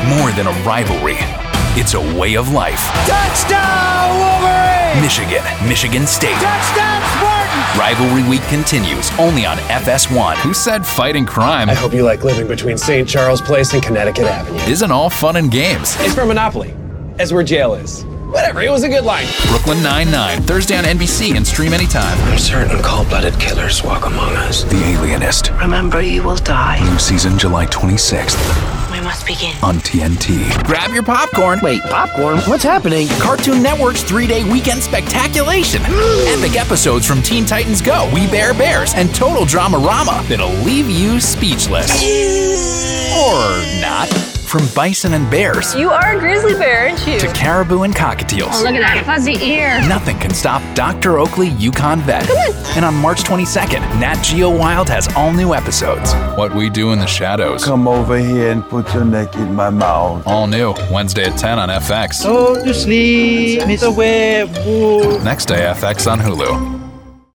more than a rivalry. It's a way of life. Touchdown, Wolverine! Michigan State. Touchdown, Spartans! Rivalry Week continues only on FS1. Who said fighting crime I hope you like living between St. Charles Place and Connecticut Avenue. isn't all fun and games? It's from Monopoly. That's where jail is. Whatever, it was a good line. Brooklyn Nine-Nine, Thursday on NBC and stream anytime. I'm certain cold-blooded killers walk among us. The Alienist. Remember, you will die. New season July 26th We must begin. on TNT. Grab your popcorn. Wait, popcorn? What's happening? Cartoon Network's 3-day weekend spectaculation. Epic episodes from Teen Titans Go, We Bare Bears, and Total Dramarama that'll leave you speechless. Or not. From bison and bears You are a grizzly bear, aren't you? to caribou and cockatiels. Look at that fuzzy ear. Nothing can stop Dr. Oakley Yukon Vet. And on March 22nd, Nat Geo Wild has all new episodes. What We Do in the Shadows. Come over here and put your neck in my mouth. All new, Wednesday at 10 on FX. Go to sleep, Mr. Werewolf. Next day, FX on Hulu.